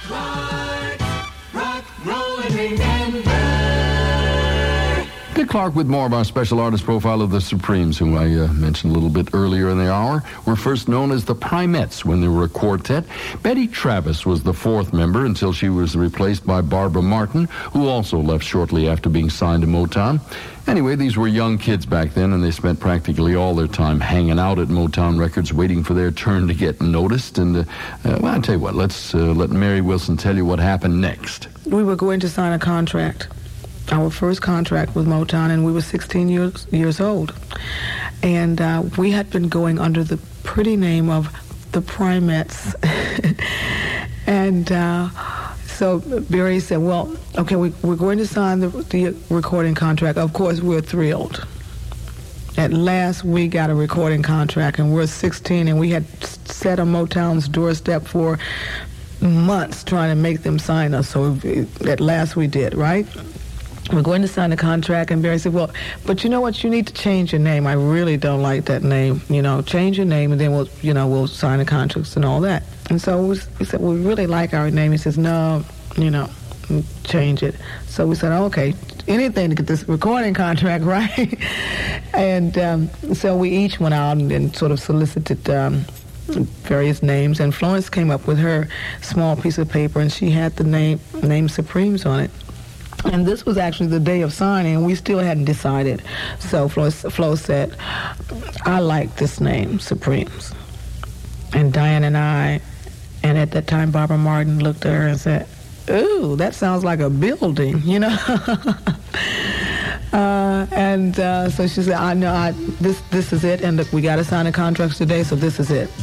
Rock, roll, and remember. Dick Clark with more of our special artist profile of the Supremes, whom I mentioned a little bit earlier in the hour, were first known as the Primettes when they were a quartet. Betty Travis was the fourth member until she was replaced by Barbara Martin, who also left shortly after being signed to Motown. Anyway, these were young kids back then, and they spent practically all their time hanging out at Motown Records, waiting for their turn to get noticed. And, well, I'll tell you what, let's let Mary Wilson tell you what happened next. We were going to sign a contract. Our first contract with Motown, and we were 16 years old. And we had been going under the pretty name of the Primettes. And so Barry said, well, okay, we're going to sign the recording contract. Of course, we're thrilled. At last, we got a recording contract, and we're 16, and we had sat on Motown's doorstep for months trying to make them sign us. So at last we did, right? We're going to sign a contract, and Barry said, well, but you know what? You need to change your name. I really don't like that name. You know, change your name, and then we'll sign the contracts and all that. And so we said, we really like our name. He says, no, change it. So we said, okay, anything to get this recording contract, right? And so we each went out and sort of solicited various names, and Florence came up with her small piece of paper, and she had the name Supremes on it. And this was actually the day of signing, and we still hadn't decided. So Flo said, I like this name, Supremes. And Diane and at that time, Barbara Martin looked at her and said, ooh, that sounds like a building, So she said, I know, this is it, and look, we got to sign the contracts today, so this is it.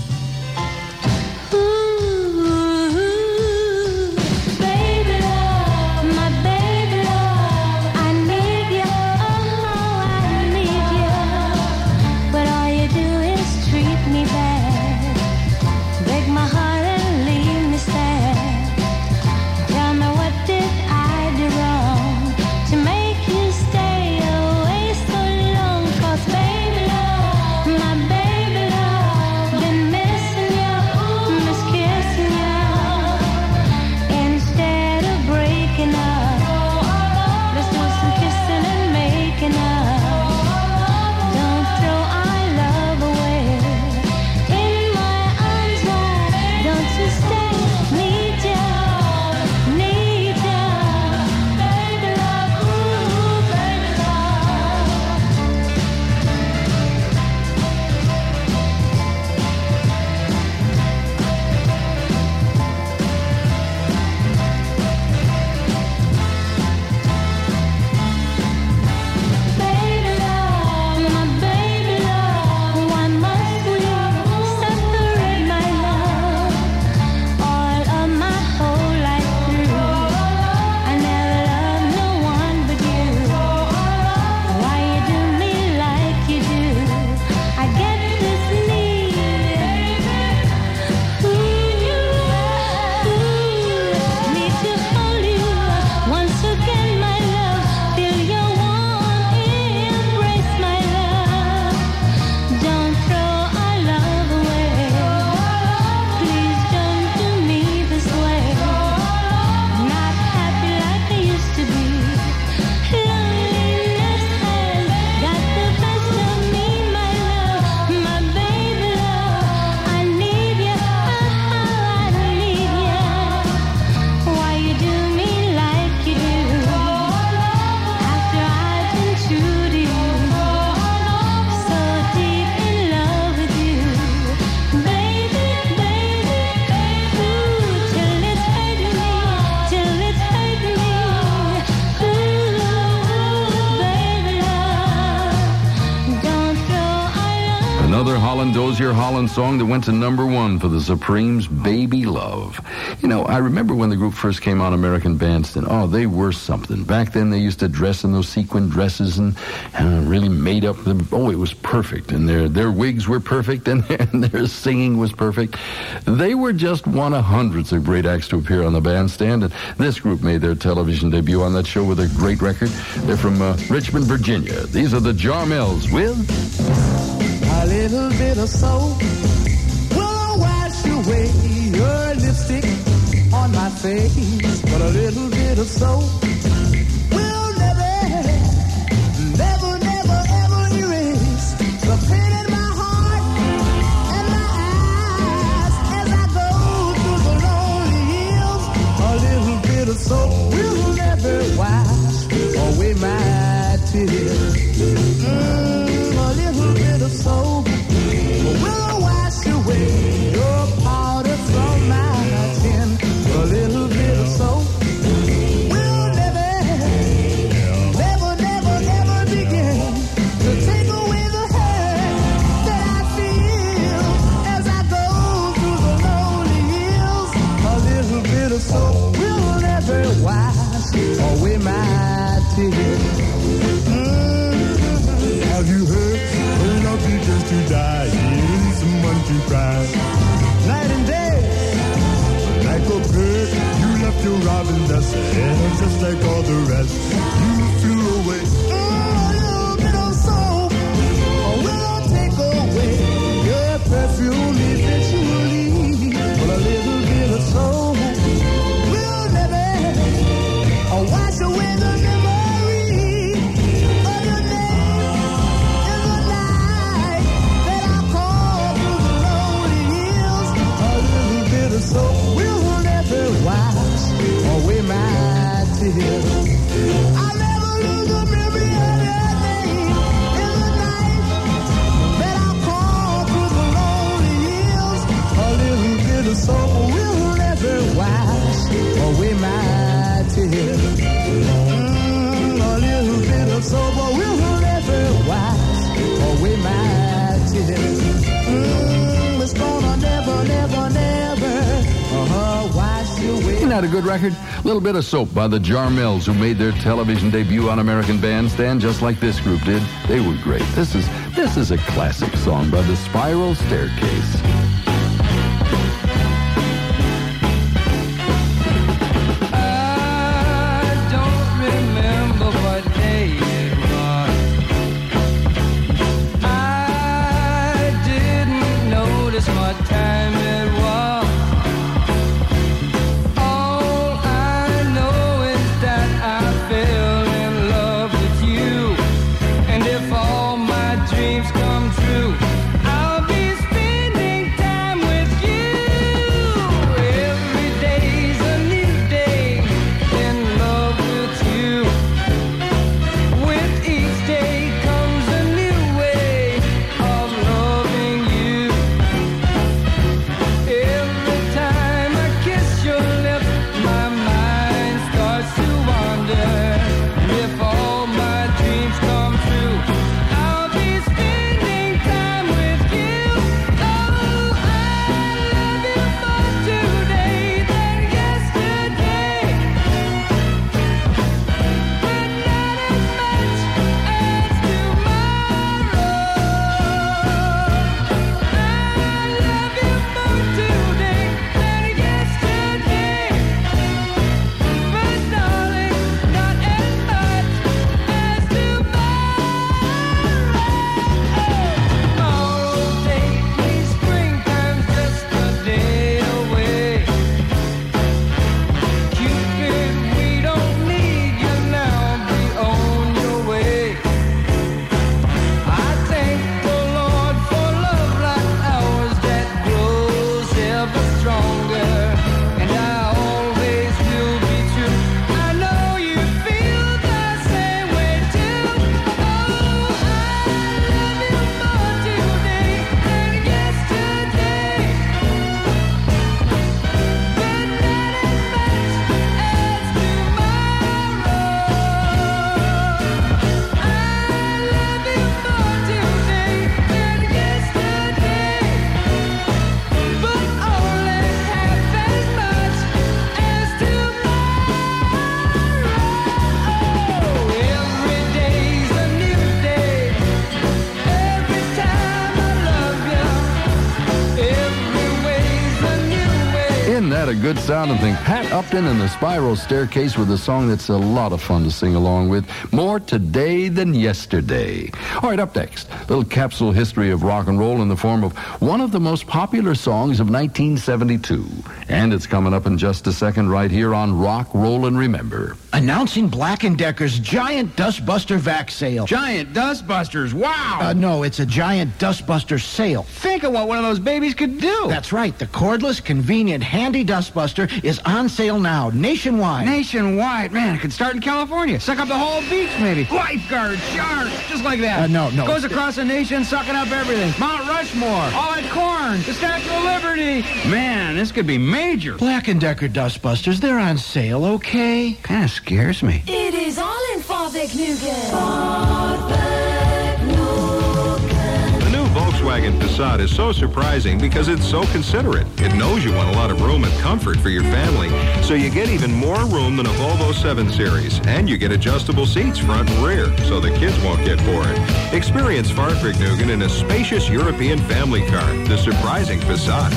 Dozier Holland song that went to number one for the Supremes, Baby Love. I remember when the group first came on American Bandstand. Oh, they were something. Back then, they used to dress in those sequin dresses and really made up. It was perfect. And their wigs were perfect, and their singing was perfect. They were just one of hundreds of great acts to appear on the bandstand, and this group made their television debut on that show with a great record. They're from Richmond, Virginia. These are the Jarmels with... A little bit of soap will wash away your lipstick on my face. face, but a little bit of soap will never, never, never, ever erase the pain in my heart and my eyes as I go through the lonely hills. A little bit of soap will never wash away my tears. A little bit of soap will wash away your powder from my chin. A little bit of soap will never, never, never, ever begin to take away the hurt that I feel as I go through the lonely hills. A little bit of soap will never wash away my tears. Have you heard? Well, enough teachers to die, here's someone to cry. Night and day, like a bird, you left your robin nest, and just like all the rest, you flew away. A little bit of soap will take away your perfume eventually. But a little bit of soap will never wash away the memory of your name in the night that I called through the lonely hills. A little bit of soap will never wash away my tears. I'll never lose the memory of your name in the night that I called through the lonely hills. A little bit of soap will never wash away my tears. A little bit of soap will never wash away my tears. It's gonna never, never, never wash away. Isn't that a good record? Little Bit of Soap by the Jarmels, who made their television debut on American Bandstand just like this group did. They were great. This is a classic song by the Spiral Staircase. I don't remember what day it was. I didn't notice what time it was. All I know is that I fell in love with you. And if all my dreams come true, I'll be spending time that a good sound? And think Pat Upton and the Spiral Staircase with a song that's a lot of fun to sing along with. More today than yesterday. All right, up next, a little capsule history of rock and roll in the form of one of the most popular songs of 1972. And it's coming up in just a second right here on Rock, Roll, and Remember. Announcing Black & Decker's giant Dustbuster vac sale. Giant Dustbusters, wow! No, it's a giant Dustbuster sale. Think of what one of those babies could do. That's right. The cordless, convenient, handy Dustbuster is on sale now, nationwide. Nationwide? Man, it could start in California. Suck up the whole beach, maybe. Lifeguards, sharks, just like that. No. Goes across the nation, sucking up everything. Mount Rushmore, all that corn, the Statue of Liberty. Man, this could be major. Black & Decker Dustbusters, they're on sale, okay? Kind of scares me. It is all in Farbeck-Nugan. The new Volkswagen Passat is so surprising because it's so considerate. It knows you want a lot of room and comfort for your family, so you get even more room than a Volvo 7 Series, and you get adjustable seats front and rear, so the kids won't get bored. Experience Farbeck-Nugan in a spacious European family car, the surprising Passat.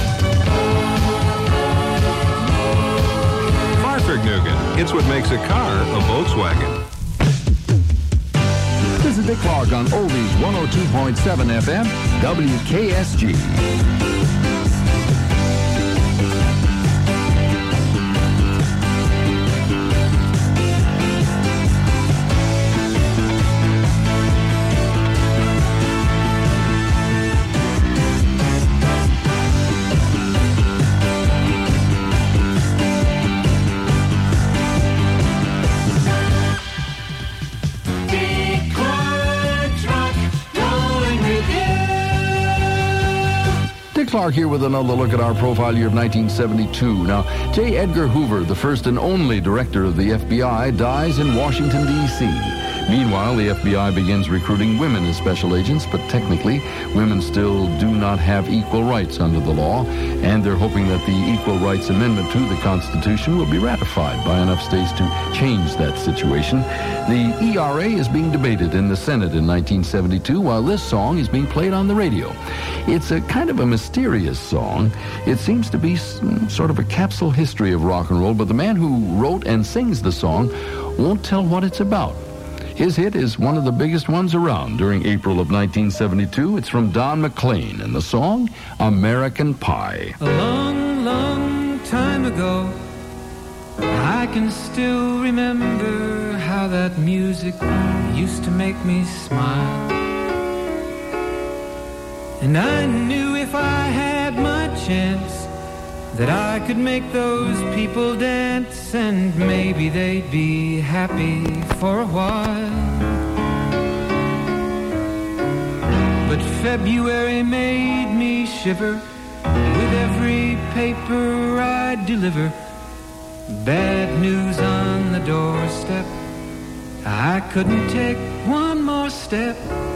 Farbeck-Nugan, it's what makes a car a Volkswagen. This is Dick Clark on Oldies 102.7 FM, WKSG. Dick Clark's Rock, Rolling Review. Dick Clark here with another look at our profile year of 1972. Now, J. Edgar Hoover, the first and only director of the FBI, dies in Washington, D.C. Meanwhile, the FBI begins recruiting women as special agents, but technically, women still do not have equal rights under the law, and they're hoping that the Equal Rights Amendment to the Constitution will be ratified by enough states to change that situation. The ERA is being debated in the Senate in 1972, while this song is being played on the radio. It's a kind of a mysterious song. It seems to be sort of a capsule history of rock and roll, but the man who wrote and sings the song won't tell what it's about. His hit is one of the biggest ones around during April of 1972. It's from Don McLean, and the song, American Pie. A long, long time ago, I can still remember how that music used to make me smile. And I knew if I had my chance that I could make those people dance, and maybe they'd be happy for a while. But February made me shiver with every paper I deliver. Bad news on the doorstep, I couldn't take one more step.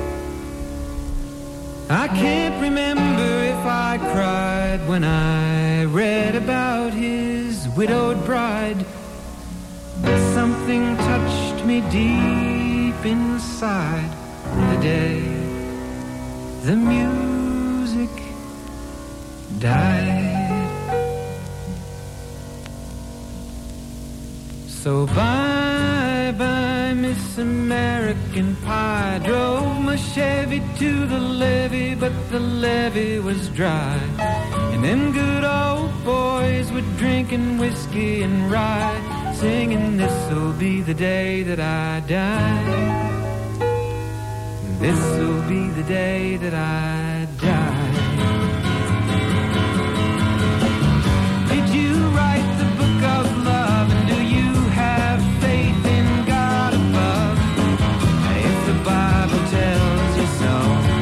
I can't remember if I cried when I read about his widowed bride, but something touched me deep inside the day the music died. So bye-bye, Miss American Pie. Drove my Chevy to the levee, but the levee was dry. And them good old boys were drinking whiskey and rye, singing, this'll be the day that I die. This'll be the day that I die. Did you write the book of love, and do you have faith in God above? If the Bible tells you so.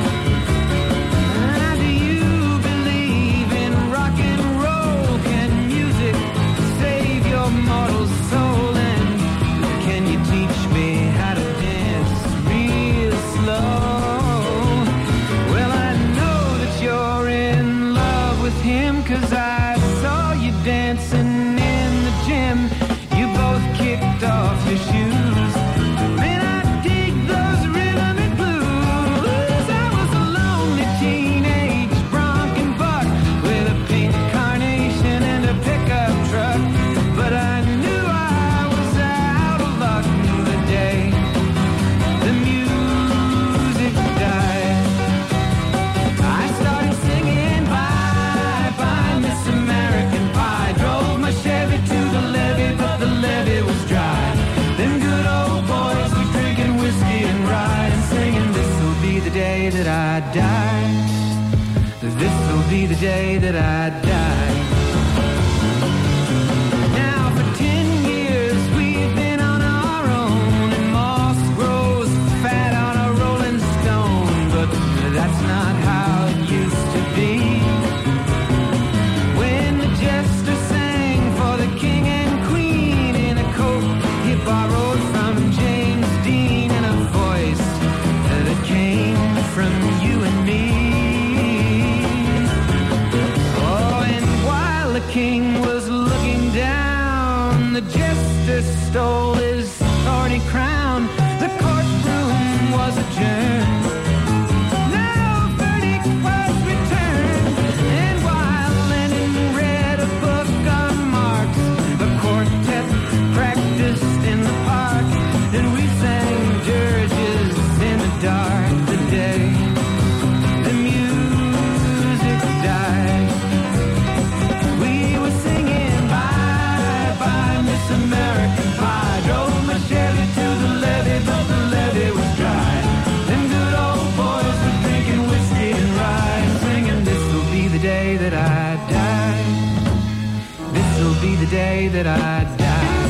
Do you believe in rock and roll? Can music save your mortal soul? And can you teach me how to dance real slow? Well, I know that you're in love with him, 'cause I saw you dancing in the gym. day that I die. This'll be the day that I die. Now for 10 years we've been on our own, and moss grows fat on a rolling stone, but that's not how it used to be. When the jester sang for the king and queen in a coat he borrowed from James Dean, and a voice that came from you and me. Oh, and while the king was looking down, the jester stole his thorny crown. The courtroom was adjourned. No verdict was returned. And while Lenin read a book on Marx, the quartet practiced in the park, and we sang dirges in the dark. The day the music died, we were singing bye bye Miss American Pie. Drove my Chevy to the levee, but the levee was dry. Them good old boys were drinking whiskey and rye, singing this'll be the day that I die. This'll be the day that I die.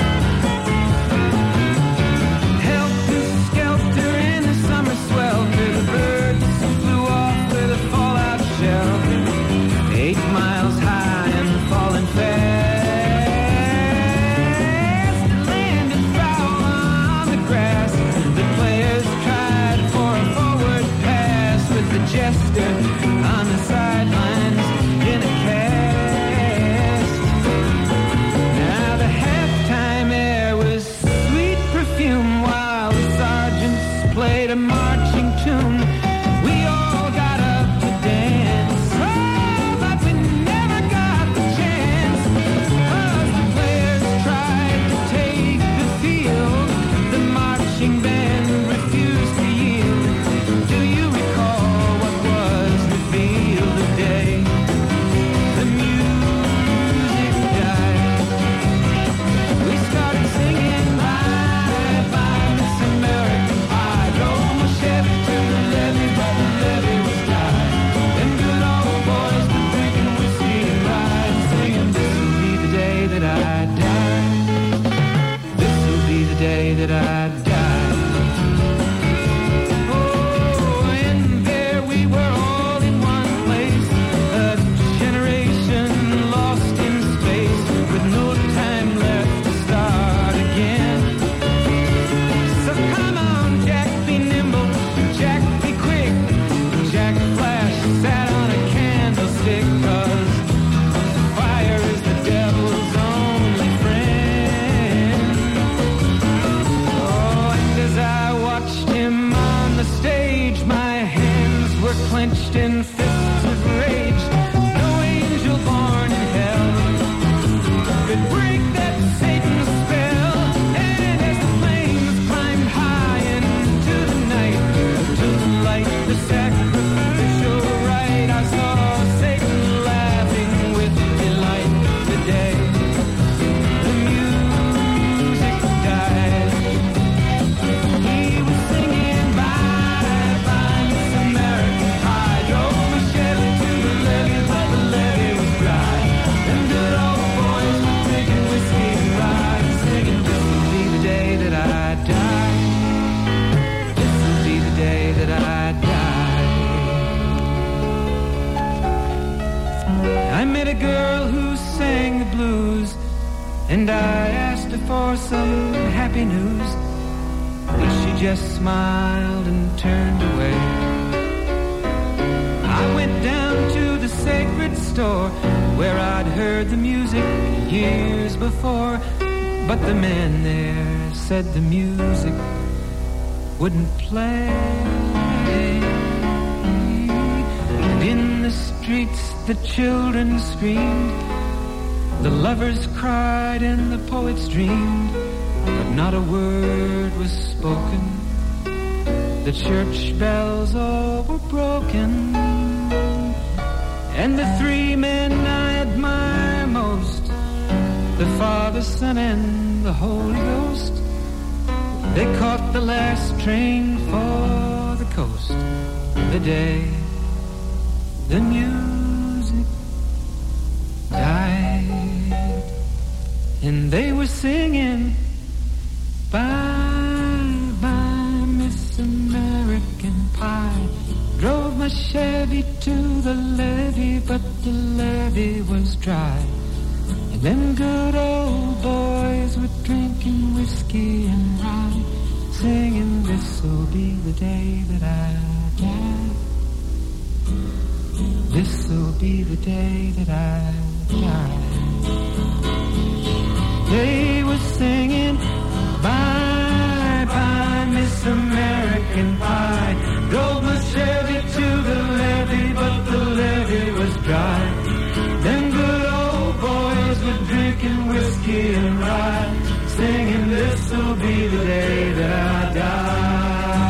Helter-skelter in the summer swelter, the birds flew off with a fallout shelter, 8 miles high and falling fast. It landed foul on the grass. The players tried for a forward pass, with the jester on the sidelines in a cast. Now the halftime air was sweet perfume, while the sergeants played a marching tune. We all got up to dance, oh, but we never got the chance, 'cause the players tried to take the field. The marching band refused to yield. Do you recall what was revealed the day the music died? We started singing bye bye Miss American Pie. Drove my Chevy to the levee, but the levee was dry. Them good old boys were drinking whiskey and rye, singing this'll be the day that I die. This'll be the day that I die. Oh, and there we were all in one place, a generation lost in space, with no time left to start again. So come on, Jack, be nimble, Jack, be quick. Jack Flash sat on a candlestick, 'cause fire is the devil's only friend. Oh, and as I watched him on the stage, my hands were clenched in fists of rage. No angel born in hell could break that Satan's spell. And as the flames climbed high into the night to light the sacrificial rite, I saw Satan laughing with delight. The day the music died, he was singing bye bye Miss American Pie. Drove my Chevy to the levee, but the levee was dry. Them good old boys were drinking whiskey and rye, singing this'll be the day that I die. This'll be the day that I die. I met a girl who sang the blues, and I asked her for some happy news, but she just smiled and turned away. I went down to the sacred store where I'd heard the music years before, but the man there said the music wouldn't play. And in the streets the children screamed, the lovers cried and the poets dreamed, but not a word was spoken. The church bells all were broken, and the 3 men I admire most, the Father, Son, and the Holy Ghost, they caught the last train for the coast. the day the music died, and they were singing bye bye Miss American Pie. Drove my Chevy to the levee, but the levee was dry. And them good old boys were drinking whiskey and rye, singing, this'll be the day that I die. This'll be the day that I die. They were singing, bye bye Miss American Pie. Drove my Chevy to the levee, but the levee was dry. Them good old boys were drinking whiskey and rye, singing, this'll be the day that I die.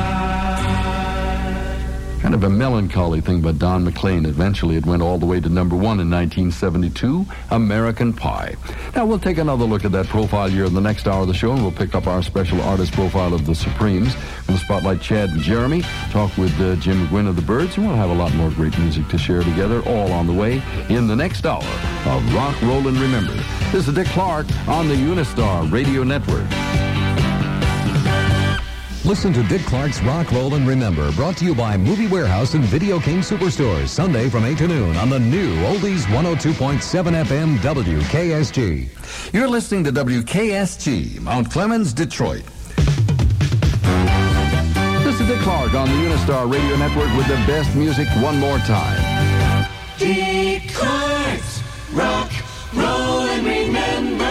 Kind of a melancholy thing by Don McLean. Eventually it went all the way to number one in 1972, American Pie. Now we'll take another look at that profile year in the next hour of the show, and we'll pick up our special artist profile of the Supremes. We'll spotlight Chad and Jeremy, talk with Jim McGuinn of the Byrds, and we'll have a lot more great music to share together, all on the way in the next hour of Rock, Roll, and Remember. This is Dick Clark on the Unistar Radio Network. Listen to Dick Clark's Rock, Roll, and Remember, brought to you by Movie Warehouse and Video King Superstores, Sunday from 8 to noon on the new Oldies 102.7 FM WKSG. You're listening to WKSG, Mount Clemens, Detroit. This is Dick Clark on the Unistar Radio Network with the best music one more time. Dick Clark's Rock, Roll, and Remember.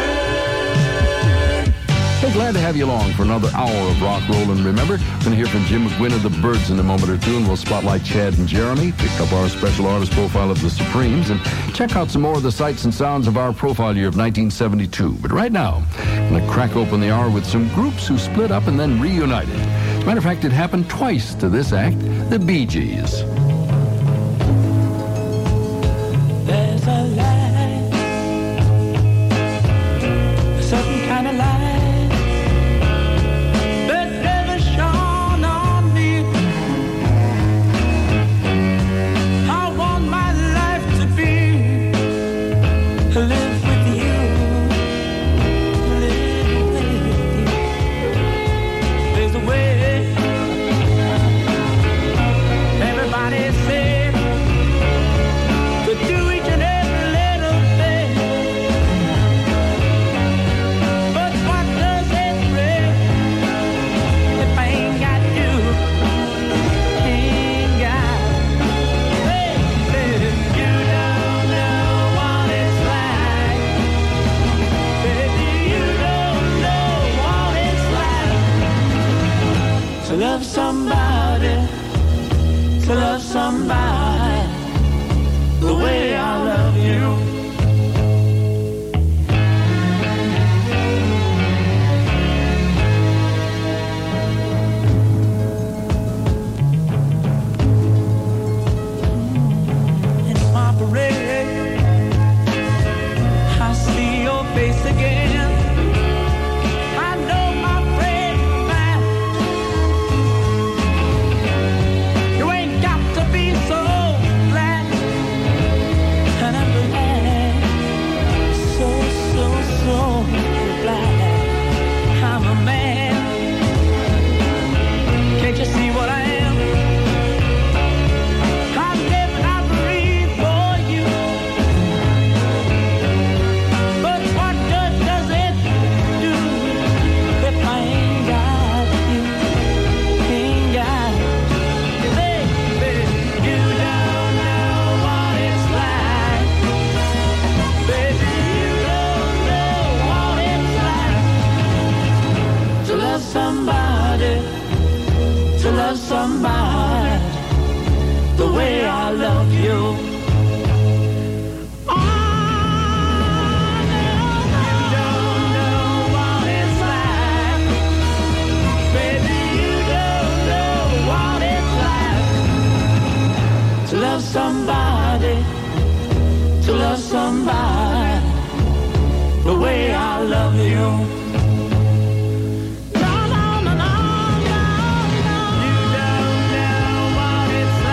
Hey, glad to have you along for another hour of Rock, Roll, and Remember. We're going to hear from Jim McGuinn of the Byrds in a moment or two, and we'll spotlight Chad and Jeremy, pick up our special artist profile of the Supremes, and check out some more of the sights and sounds of our profile year of 1972. But right now, I'm going to crack open the hour with some groups who split up and then reunited. As a matter of fact, it happened twice to this act, the Bee Gees. There's a light, a certain kind of light that never shone on me. I want my life to be live with you, live with you. There's a way. Everybody said to do each and every little thing, but what does it bring if I ain't got you? Ain't got, baby, you don't know what it's like. Baby, you don't know what it's like to love somebody, to love somebody the way I love you. In my parade, I see your face again. I know my friend man, you ain't got to be so glad. And I'm glad, so glad I'm a man. Can't you see what I am? I live and I breathe for you. But what good does it do if I ain't got you? Ain't got you. Baby, you don't know what it's like. Baby, you don't know what it's like to love somebody, to love somebody the way I love you. Oh, no, you don't know what it's like. Baby, you don't know what it's like to love somebody, to love somebody the way I love you. No, no, no, no, no, no. You don't know what it's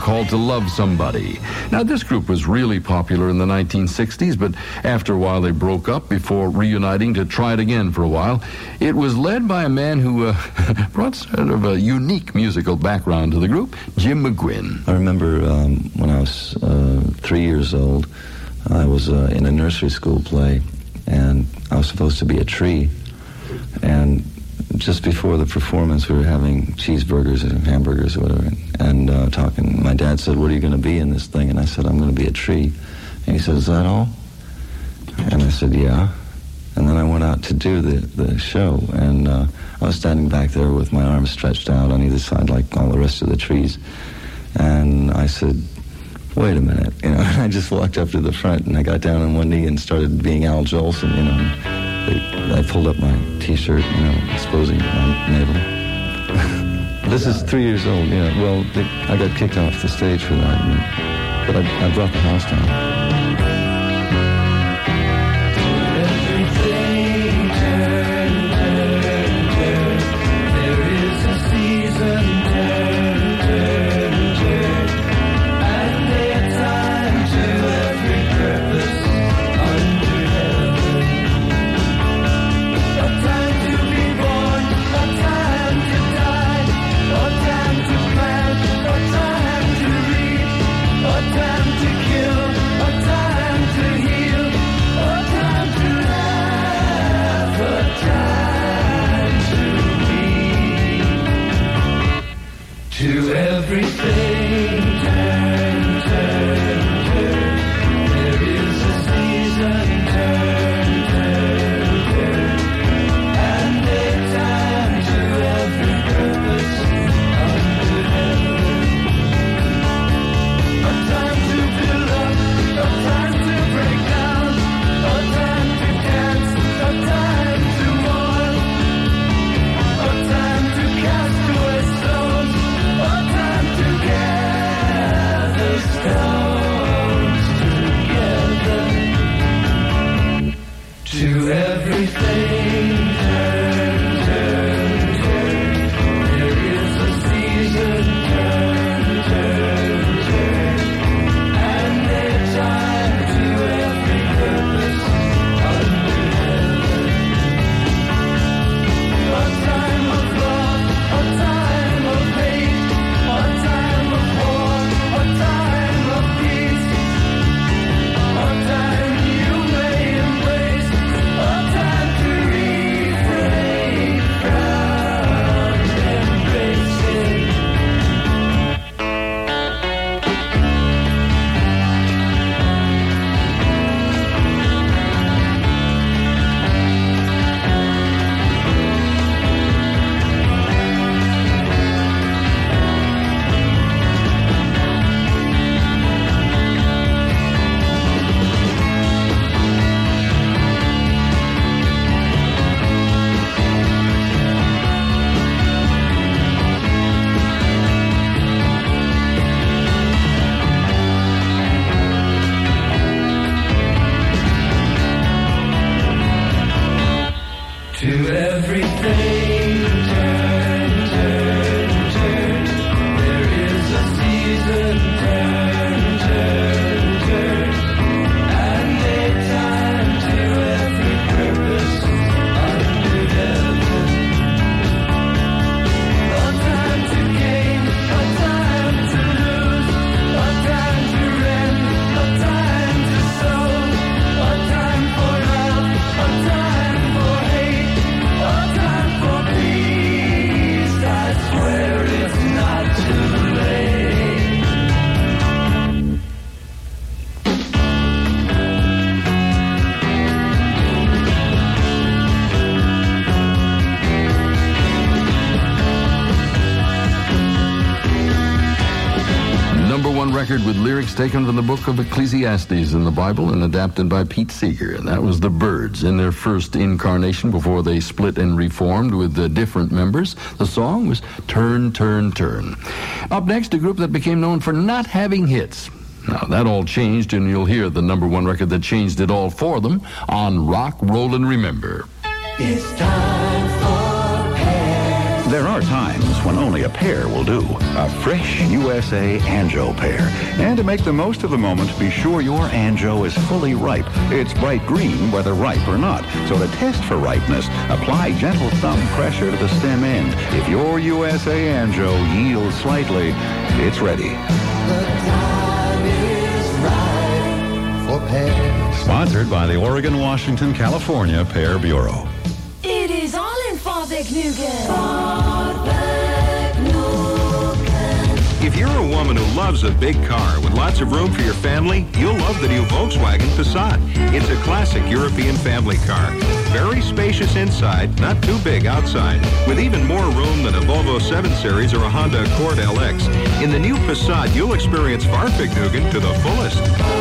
called To Love Somebody. Now, this group was really popular in the 1960s, but after a while they broke up before reuniting to try it again for a while. It was led by a man who brought sort of a unique musical background to the group, Jim McGuinn. I remember when I was 3 years old, I was in a nursery school play, and I was supposed to be a tree. And just before the performance, we were having cheeseburgers and hamburgers or whatever, and talking. My dad said, "What are you going to be in this thing?" And I said, "I'm going to be a tree." And he said, "Is that all?" And I said, "Yeah." And then I went out to do the show, and I was standing back there with my arms stretched out on either side like all the rest of the trees. And I said, "Wait a minute," and I just walked up to the front, and I got down on one knee and started being Al Jolson, I pulled up my T-shirt, exposing my navel. This is 3 years old, Well, I got kicked off the stage for that, but I brought the house down. To everything, turn, turn, turn. There is a season, turn, turn, turn. And a time to every purpose under heaven. A time to build up, a time to break down, a time to dance, a time to mourn, a time to cast away stones. To everything, turn, turn, turn. There is a season, turn, turn, turn. And a time to every purpose under heaven. A time of love, a time of hate, a time of war, a time of peace, a time you may embrace, a time to refrain from embracing. To everything, turn, turn, turn. There is a season, turn, turn, turn. And a time to every purpose under heaven. A time to gain, a time to lose, a time to rend, a time to sow, a time for love, a time for hate. A time for peace, I swear it's not too late. Number one record with lyrics taken from the book of Ecclesiastes in the Bible and adapted by Pete Seeger. And that was the Byrds in their first incarnation before they split and reformed with different members. The song was Turn, Turn, Turn. Up next, a group that became known for not having hits. Now, that all changed, and you'll hear the number one record that changed it all for them on Rock, Roll, and Remember. It's time for Pet There are times when only a pear will do. A fresh USA Anjo pear. And to make the most of the moment, be sure your Anjo is fully ripe. It's bright green whether ripe or not. So to test for ripeness, apply gentle thumb pressure to the stem end. If your USA Anjo yields slightly, it's ready. The time is right for pears. Sponsored by the Oregon, Washington, California Pear Bureau. It is all in Farvik-Nugen. If you're a woman who loves a big car with lots of room for your family, you'll love the new Volkswagen Passat. It's a classic European family car. Very spacious inside, not too big outside, with even more room than a Volvo 7 Series or a Honda Accord LX. In the new Passat, you'll experience Farvik-Nugen to the fullest.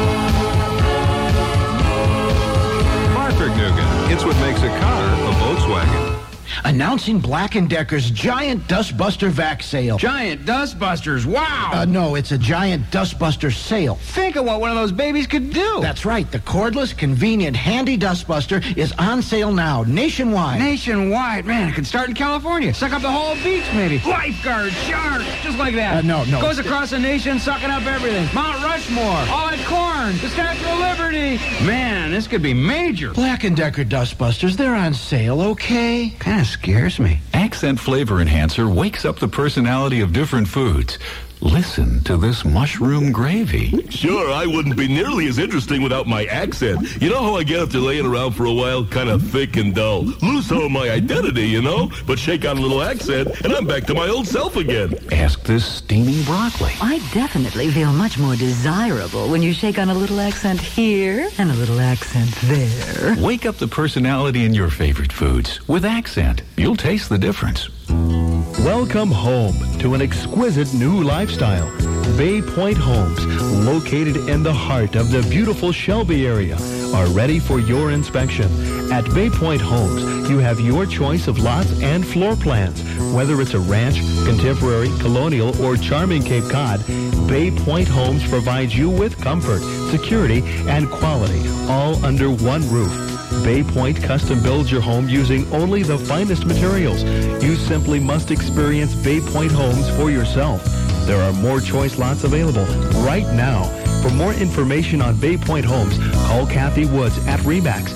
Farvik-Nugen. It's what makes a car a Volkswagen. Announcing Black & Decker's Giant Dustbuster Vac Sale. Giant Dustbusters, wow! No, it's a Giant Dustbuster sale. Think of what one of those babies could do. That's right. The cordless, convenient, handy dustbuster is on sale now, nationwide. Nationwide? Man, it could start in California. Suck up the whole beach, maybe. Lifeguards, sharks, just like that. No. Goes across the nation, sucking up everything. Mount Rushmore, all that corn, the Statue of Liberty. Man, this could be major. Black & Decker Dustbusters, they're on sale, okay? Kind of scares me. Accent Flavor Enhancer wakes up the personality of different foods. Listen to this mushroom gravy. Sure, I wouldn't be nearly as interesting without my accent. You know how I get after laying around for a while? Kind of thick and dull. Lose some of my identity, you know? But shake on a little accent, and I'm back to my old self again. Ask this steaming broccoli. I definitely feel much more desirable when you shake on a little accent here and a little accent there. Wake up the personality in your favorite foods with Accent. You'll taste the difference. Welcome home to an exquisite new lifestyle. Bay Point Homes, located in the heart of the beautiful Shelby area, are ready for your inspection. At Bay Point Homes, you have your choice of lots and floor plans. Whether it's a ranch, contemporary, colonial, or charming Cape Cod, Bay Point Homes provides you with comfort, security, and quality, all under one roof. Bay Point custom builds your home using only the finest materials. You simply must experience Bay Point Homes for yourself. There are more choice lots available right now. For more information on Bay Point Homes, call Kathy Woods at Remax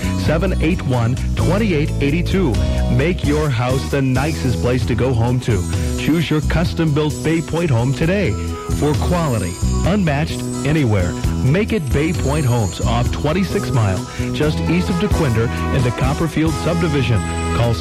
781-2882. Make your house the nicest place to go home to. Choose your custom-built Bay Point home today. For quality, unmatched anywhere. Make it Bay Point Homes off 26 Mile, just east of DeQuinder in the Copperfield subdivision. Call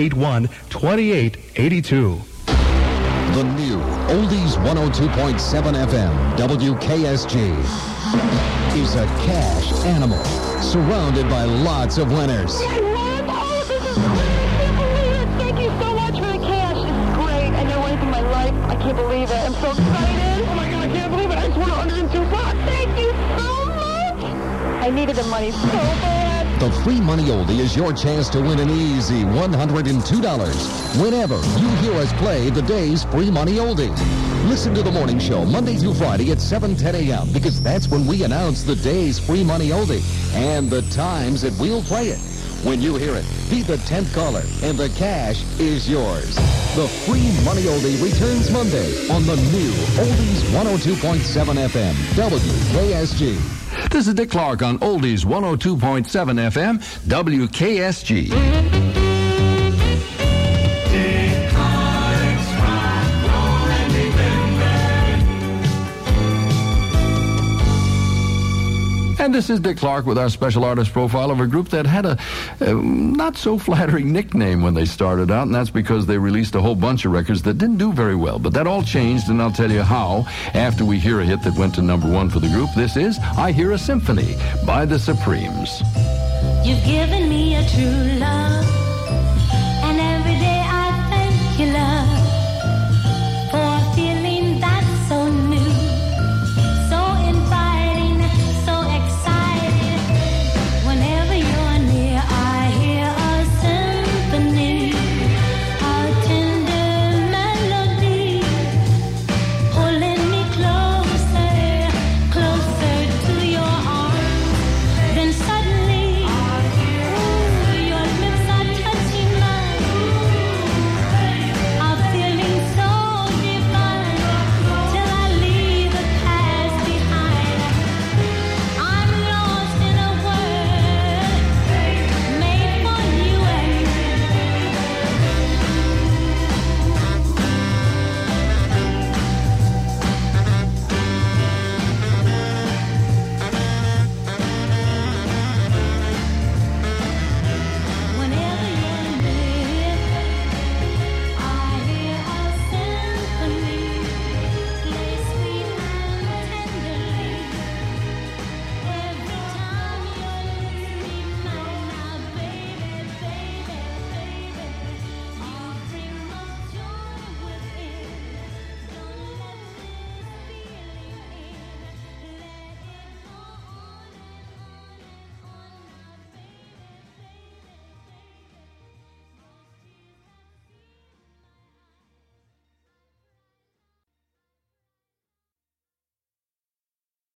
781-2882. The new Oldies 102.7 FM, WKSG, is a cash animal surrounded by lots of winners. I can't believe it. Thank you so much for the cash. This is great. I never won anything in my life. I can't believe it. I'm so excited. Oh my God, I can't believe it. I just won $102. Thank you so much. I needed the money so bad. The free money oldie is your chance to win an easy $102 whenever you hear us play the day's free money oldie. Listen to the morning show Monday through Friday at 7:10 a.m. because that's when we announce the day's free money oldie and the times that we'll play it. When you hear it, be the 10th caller and the cash is yours. The free money oldie returns Monday on the new Oldies 102.7 FM, WKSG. This is Dick Clark on Oldies 102.7 FM, WKSG. Dick Clark's Rock, Roll, and And this is Dick Clark with our special artist profile of a group that had a not so flattering nickname when they started out, and that's because they released a whole bunch of records that didn't do very well. But that all changed, and I'll tell you how after we hear a hit that went to #1 for the group. This is I Hear a Symphony by the Supremes. You've given me a true love.